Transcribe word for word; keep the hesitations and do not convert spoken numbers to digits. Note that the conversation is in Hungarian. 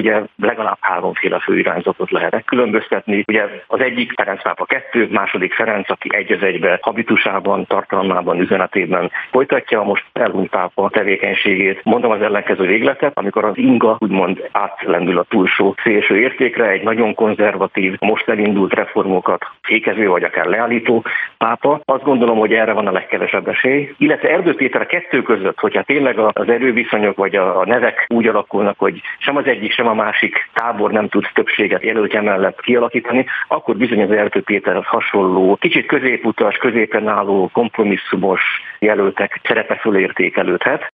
ugye legalább háromféle főirányzatot lehet megkülönböztetni. Ugye az egyik Ferenc pápa kettő, második Ferenc, aki egy az egybe habitusában, tartalmában, üzenetében folytatja most elhunyt pápa tevékenységét. Mondom az ellenkező végletet, amikor az inga úgymond átlendül a túlsó szélső értékre, egy nagyon konzervatív, most elindult reformokat fékező vagy akár leállító pápa. Azt gondolom, hogy erre van a legkevesebb esély. Illetve Erdő Péter a kettő között, hogyha tényleg az erőviszonyok vagy a nevek úgy alakulnak, hogy sem az egyik, sem a másik tábor nem tud többséget jelöltje mellett kialakítani, akkor bizony az Erdő Péter az hasonló, kicsit középutas, középen álló, kompromisszumos jelöltek szerepe fölé értékelődhet.